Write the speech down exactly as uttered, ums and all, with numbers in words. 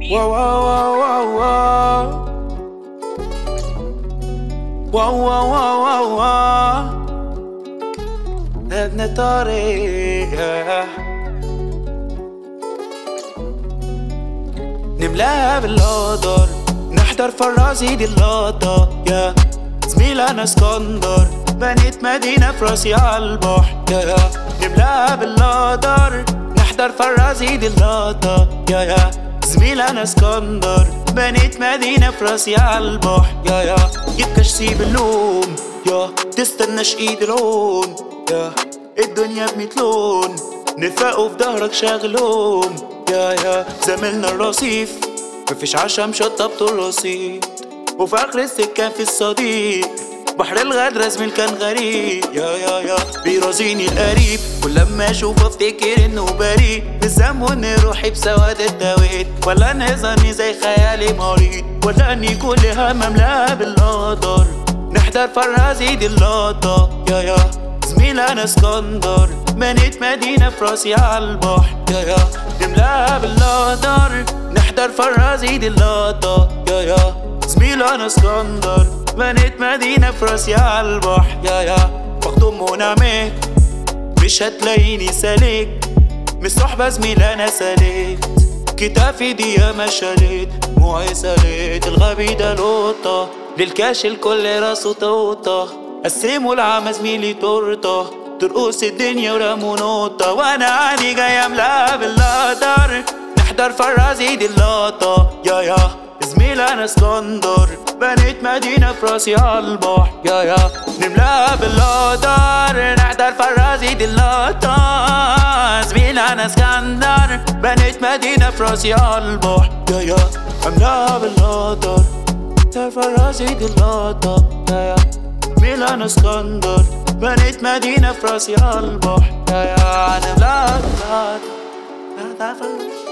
واو واو واو واو واو واو واو واو واو ابن طريق نملاها بالقدر، نحضر فرازي دي اللقطة يا زميل أنا اسكندر، بنيت مدينة في راسي عالبحر يا نملاها بالقدر، نحضر فرازي دي اللقطة يا يا زميل أنا اسكندر، بنيت مدينة في راسي عالبحر يا يا يبكاش سيب اللوم يا تستناش ايد العون يا الدنيا بميت لون نفاقه في ظهرك شاغلهم يا يا زميلنا الرصيف مفيش عشا مشطبته الرصيد، وفي آخر السكة في الصديق بحر الغدر زميل كان غريب يا يا يا بيرازيني القريب، ولما اشوفه افتكر انه بريء بالذنب وان روحي بسواد التوقيت، ولا اني ظني زي خيالي مريض، ولا اني كل هم املاها بالقدر، نحضر فرازي دي اللقطة يا يا زميل انا اسكندر، بنيت مدينة في راسي عالبحر يا يا نملاها بالقدر، نحضر فرازي دي اللقطة يا يا زميل انا اسكندر، بنيت مدينة في راسي عالبحر يا يا مخدوم ونعمك مش هتلاقيني سالك، مش صحبة زميل انا سالكت، كتافي دي ياما شالت، موعي سالت الغبي ده لقطة، للكاش الكل راسه توطة، قسموا العمى زميلي تورته، ترقص الدنيا ورموا نقطة، وانا عادي جاي املاها بالقدر، نحضر فرازي دي اللقطة يا يا زميل انا اسكندر، بنيت مدينة في راسي عالبحر يا يا نملاها بالقدر، نحضر فرازي دي اللقطة زميل انا اسكندر، بنيت مدينة في راسي عالبحر يا يا املاها بالقدر، نحضر فرازي دي اللقطة يا يا زميل انا اسكندر، بنيت مدينة في راسي عالبحر يا يا نملاها بالقدر.